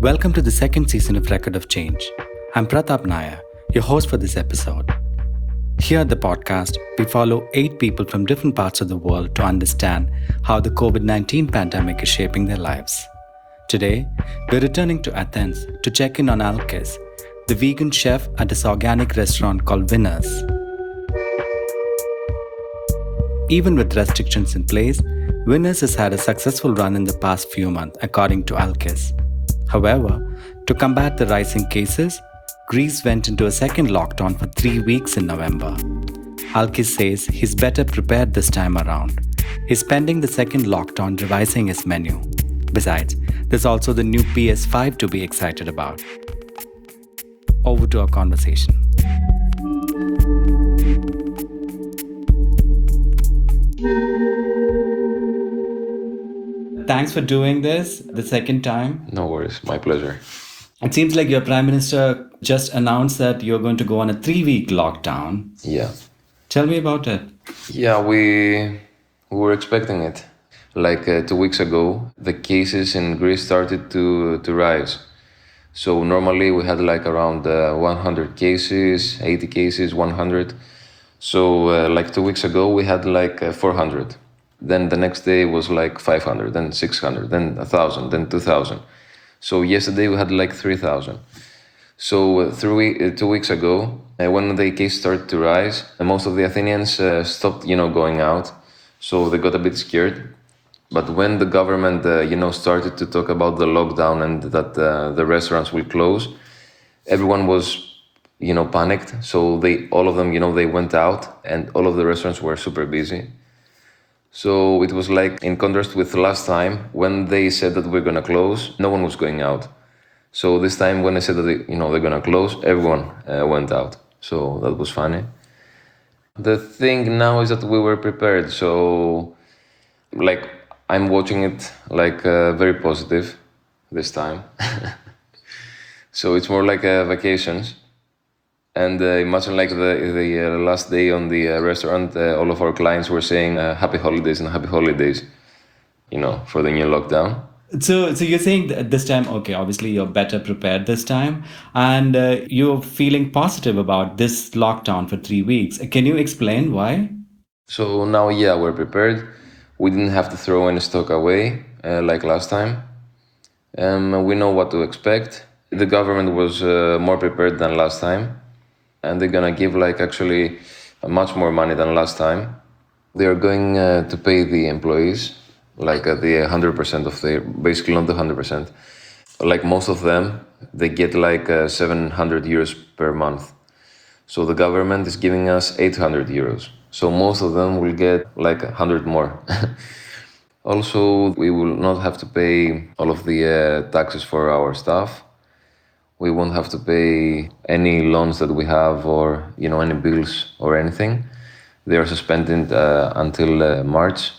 Welcome to the second season of Record of Change. I'm Pratap Nair, your host for this episode. Here at the podcast, we follow 8 people from different parts of the world to understand how the COVID-19 pandemic is shaping their lives. Today, we're returning to Athens to check in on Alkis, the vegan chef at this organic restaurant called Winners. Even with restrictions in place, Winners has had a successful run in the past few months, according to Alkis. However, to combat the rising cases, Greece went into a second lockdown for 3 weeks in November. Alkis says he's better prepared this time around. He's spending the second lockdown revising his menu. Besides, there's also the new PS5 to be excited about. Over to our conversation. Thanks for doing this the second time. No worries, my pleasure. It seems like your Prime Minister just announced that you're going to go on a 3-week lockdown. Yeah. Tell me about it. Yeah, we were expecting it. Like 2 weeks ago, the cases in Greece started to rise. So normally we had like around 100 cases, 80 cases, 100. So like 2 weeks ago, we had like 400. Then the next day was like 500, then 600, then 1,000, then 2,000. So yesterday we had like 3,000. So 2 weeks ago, when the case started to rise, most of the Athenians stopped, going out. So they got a bit scared. But when the government, started to talk about the lockdown and that the restaurants will close, everyone was, panicked. So all of them, they went out and all of the restaurants were super busy. So it was like in contrast with last time when they said that we're gonna close, no one was going out. So this time when they said that they're gonna close, everyone went out. So that was funny. The thing now is that we were prepared. So like I'm watching it like very positive this time. So it's more like vacations. And imagine like the last day on the restaurant, all of our clients were saying happy holidays and happy holidays, for the new lockdown. So you're saying that this time, okay, obviously you're better prepared this time and you're feeling positive about this lockdown for 3 weeks. Can you explain why? So now, yeah, we're prepared. We didn't have to throw any stock away like last time. We know what to expect. The government was more prepared than last time. And they're gonna give like actually much more money than last time. They are going to pay the employees like the 100% of their, basically not the 100%. Like most of them, they get like 700 euros per month. So the government is giving us 800 euros. So most of them will get like 100 more. Also, we will not have to pay all of the taxes for our staff. We won't have to pay any loans that we have or, any bills or anything. They are suspended until March.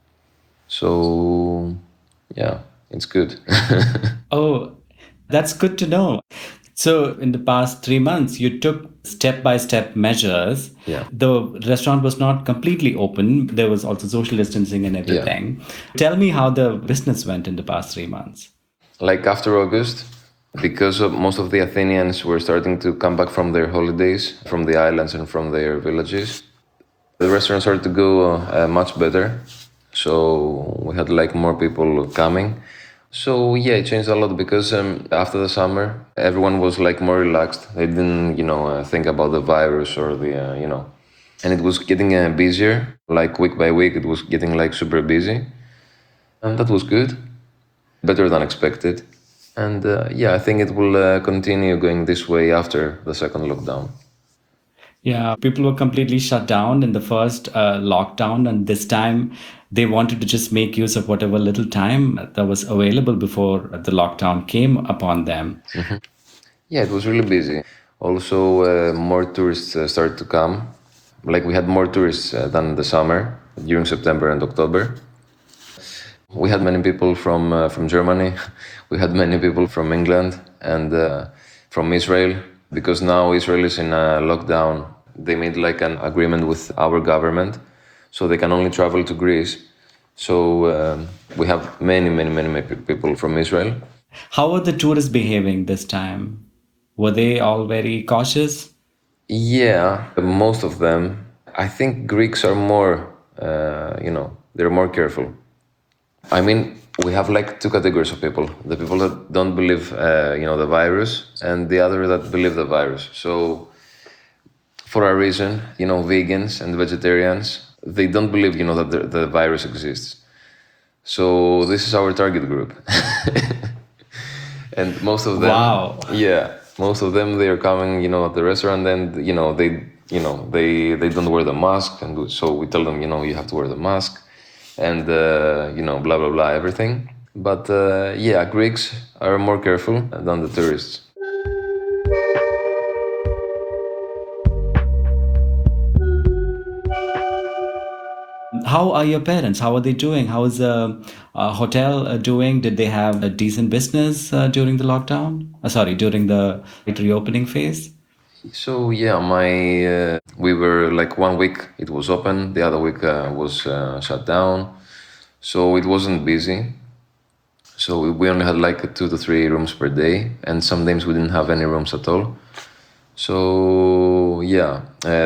So, yeah, it's good. Oh, that's good to know. So in the past 3 months, you took step-by-step measures. Yeah. The restaurant was not completely open. There was also social distancing and everything. Yeah. Tell me how the business went in the past 3 months. Like after August, because most of the Athenians were starting to come back from their holidays, from the islands and from their villages, the restaurant started to go much better. So we had like more people coming. So yeah, it changed a lot because after the summer, everyone was like more relaxed. They didn't, think about the virus or the, and it was getting busier. Like week by week, it was getting like super busy. And that was good, better than expected. And I think it will continue going this way after the second lockdown. Yeah, people were completely shut down in the first lockdown. And this time they wanted to just make use of whatever little time that was available before the lockdown came upon them. Mm-hmm. Yeah, it was really busy. Also, more tourists started to come. Like we had more tourists than the summer during September and October. We had many people from Germany. We had many people from England and from Israel, because now Israel is in a lockdown. They made like an agreement with our government, so they can only travel to Greece. So we have many people from Israel. How are the tourists behaving this time? Were they all very cautious? Yeah, most of them. I think Greeks are more, they're more careful. I mean, we have like two categories of people: the people that don't believe, the virus, and the other that believe the virus. So, for a reason, vegans and vegetarians, they don't believe, that the virus exists. So this is our target group. And most of them, Wow. yeah, most of them, they are coming, at the restaurant, and they don't wear the mask, and so we tell them, you have to wear the mask, and blah blah blah, everything. But yeah, Greeks are more careful than the tourists. How are your parents? How are they doing? How is the hotel doing? Did they have a decent business during the lockdown? Sorry, during the reopening phase? So yeah, my we were like 1 week it was open, the other week was shut down, so it wasn't busy. So we only had like 2 to 3 rooms per day, and some days we didn't have any rooms at all. So yeah,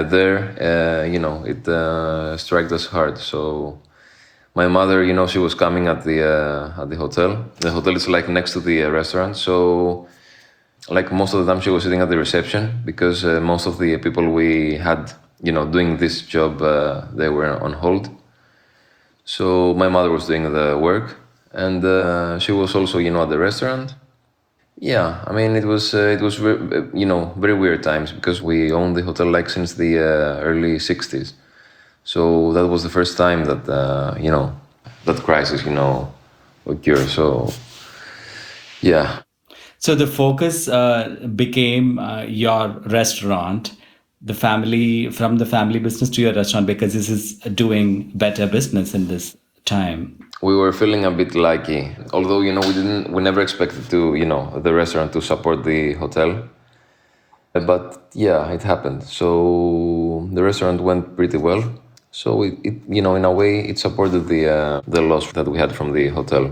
it struck us hard. So my mother, she was coming at the hotel. The hotel is like next to the restaurant, so like most of the time she was sitting at the reception because most of the people we had, doing this job, they were on hold. So my mother was doing the work, and she was also, at the restaurant. Yeah, I mean it was very weird times because we owned the hotel like since the early '60s. So that was the first time that that crisis occurred. So yeah. So the focus became your restaurant, the family, from the family business to your restaurant, because this is doing better business in this time. We were feeling a bit lucky, although we never expected to the restaurant to support the hotel. But yeah, it happened. So the restaurant went pretty well. So it in a way it supported the loss that we had from the hotel.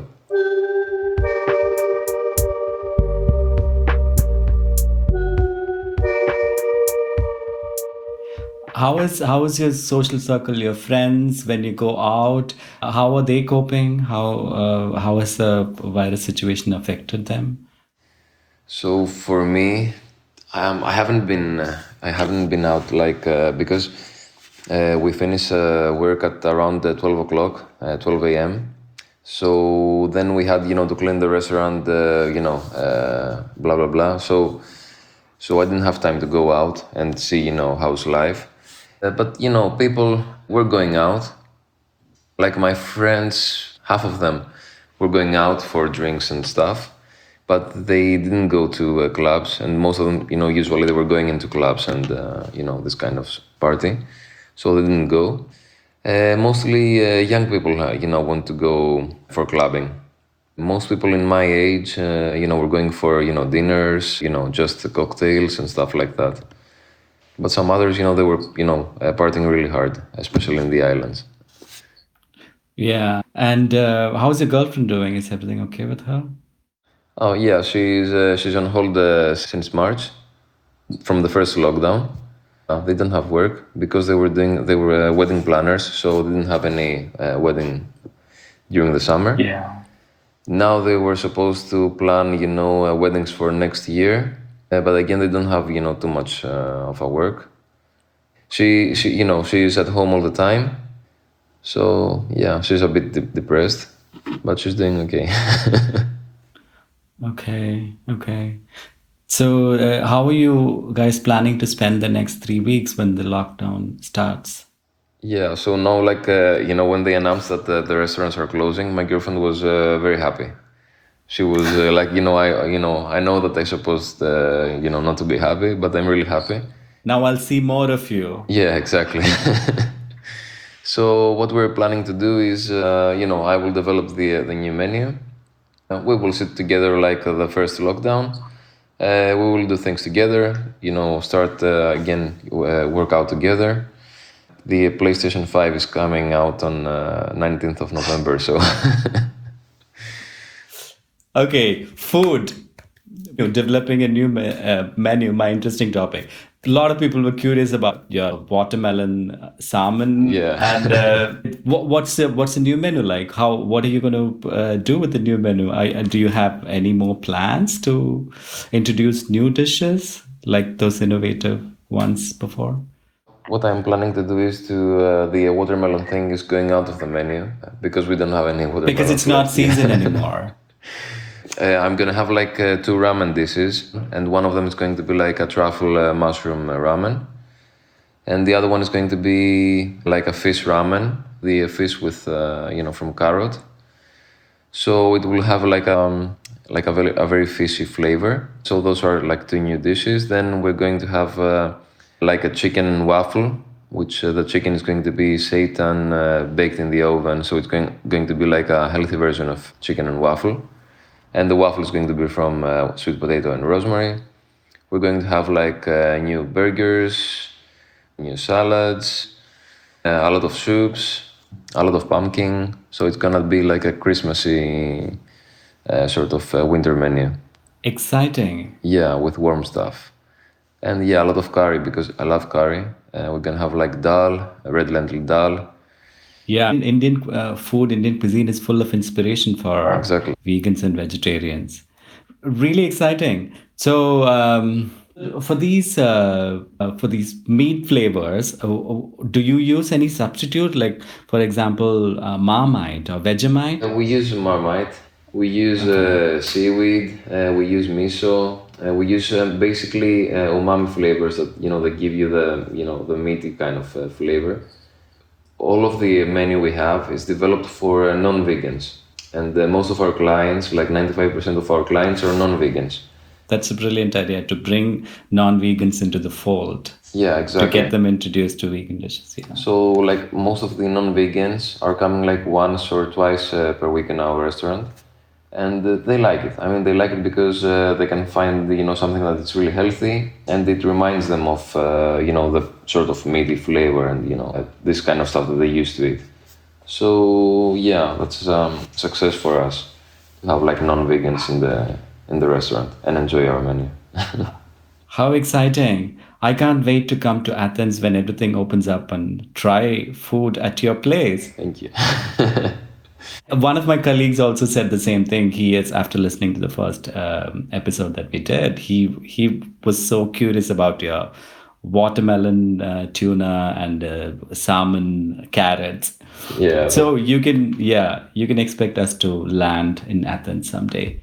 How is your social circle, your friends when you go out? How are they coping? How has the virus situation affected them? So for me, I haven't been out like because we finish work at around 12 o'clock, 12 a.m. So then we had to clean the restaurant, blah blah blah. So I didn't have time to go out and see how's life. But people were going out. Like my friends, half of them were going out for drinks and stuff, but they didn't go to clubs. And most of them, usually they were going into clubs and this kind of party, so they didn't go. Mostly young people, want to go for clubbing. Most people in my age, were going for dinners, just cocktails and stuff like that. But some others, they were, partying really hard, especially in the islands. Yeah. And how's your girlfriend doing? Is everything okay with her? Oh yeah, she's on hold since March, from the first lockdown. They didn't have work because they were wedding planners, so they didn't have any wedding during the summer. Yeah. Now they were supposed to plan, weddings for next year, but again they don't have too much of a work. She's at home all the time, so yeah, she's a bit depressed, but she's doing okay. Okay. Okay. So, how are you guys planning to spend the next 3 weeks when the lockdown starts? Yeah, so now, like, when they announced that the restaurants are closing, my girlfriend was very happy. She was like, I know that I supposed, not to be happy, but I'm really happy. Now I'll see more of you. Yeah, exactly. So what we're planning to do is, I will develop the new menu. We will sit together like the first lockdown. We will do things together, start again, work out together. The PlayStation 5 is coming out on 19th of November, so Okay, food. Developing a new menu, my interesting topic. A lot of people were curious about your watermelon salmon, Yeah. and what's the new menu like? What are you going to do with the new menu? Do you have any more plans to introduce new dishes like those innovative ones before? What I'm planning to do is the watermelon thing is going out of the menu because we don't have any Because watermelons it's not left. season anymore. I'm gonna have like two ramen dishes, and one of them is going to be like a truffle mushroom ramen, and the other one is going to be like a fish ramen, the fish with from carrot. So it will have like a very fishy flavor. So those are like two new dishes. Then we're going to have like a chicken waffle, which the chicken is going to be seitan baked in the oven. So it's going to be like a healthy version of chicken and waffle. And the waffle is going to be from sweet potato and rosemary. We're going to have like new burgers, new salads, a lot of soups, a lot of pumpkin. So it's gonna be like a Christmassy sort of winter menu. Exciting. Yeah, with warm stuff. And yeah, a lot of curry because I love curry. We're gonna have like dal, red lentil dal. Yeah, Indian food, Indian cuisine is full of inspiration for Exactly. vegans and vegetarians. Really exciting. So, for these meat flavors, do you use any substitute, like for example, Marmite or Vegemite? We use Marmite. We use seaweed. We use miso. We use basically umami flavors that that give you the meaty kind of flavor. All of the menu we have is developed for non-vegans, and most of our clients, like 95% of our clients, are non-vegans. That's a brilliant idea to bring non-vegans into the fold, Yeah, to exactly. get them introduced to vegan dishes. Yeah. So, like most of the non-vegans are coming like once or twice per week in our restaurant, and they like it. I mean, they like it because they can find something that is really healthy, and it reminds them of the sort of meaty flavor and this kind of stuff that they used to eat. So yeah, that's success for us to have like non-vegans in the restaurant and enjoy our menu. How exciting! I can't wait to come to Athens when everything opens up and try food at your place. Thank you. One of my colleagues also said the same thing. He is, after listening to the first episode that we did, he was so curious about your watermelon, tuna, and salmon, carrots. Yeah. So you can expect us to land in Athens someday.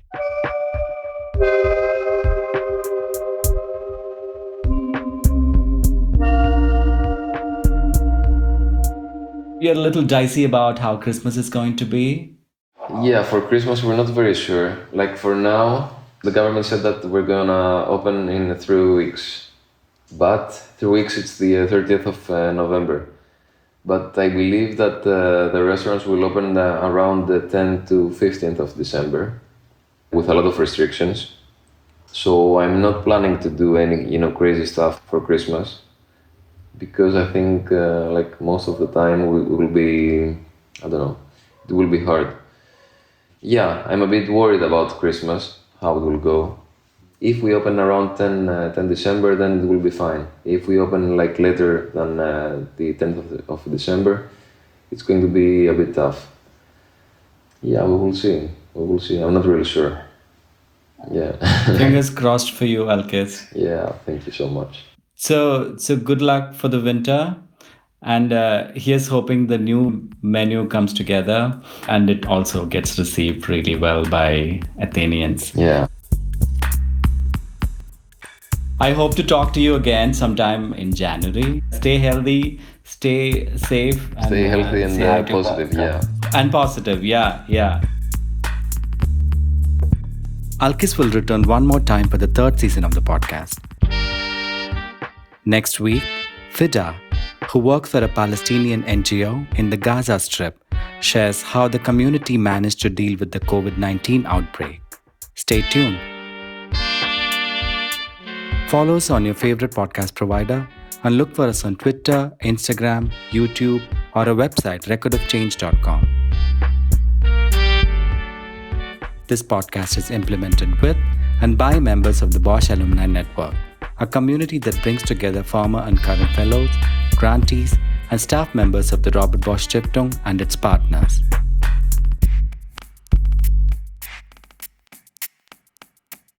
We are a little dicey about how Christmas is going to be. Yeah, for Christmas we're not very sure. Like for now, the government said that we're gonna open in 3 weeks, but 3 weeks it's the 30th of November. But I believe that the restaurants will open around the 10th to 15th of December, with a lot of restrictions. So I'm not planning to do any crazy stuff for Christmas, because I think like most of the time we will be, I don't know, it will be hard. Yeah, I'm a bit worried about Christmas, how it will go. If we open around 10 December, then it will be fine. If we open like later than the 10th of December, it's going to be a bit tough. Yeah, we will see. We will see. I'm not really sure. Yeah. Fingers crossed for you, Alkis. Yeah, thank you so much. So good luck for the winter. And here's hoping the new menu comes together and it also gets received really well by Athenians. Yeah. I hope to talk to you again sometime in January. Stay healthy, stay safe. And, Stay healthy say hi and to your positive, partner. yeah. And positive, yeah. Alkis will return one more time for the third season of the podcast. Next week, Fida, who works for a Palestinian NGO in the Gaza Strip, shares how the community managed to deal with the COVID-19 outbreak. Stay tuned. Follow us on your favorite podcast provider and look for us on Twitter, Instagram, YouTube, or our website recordofchange.com. This podcast is implemented with and by members of the Bosch Alumni Network, a community that brings together former and current fellows, grantees, and staff members of the Robert Bosch Stiftung and its partners.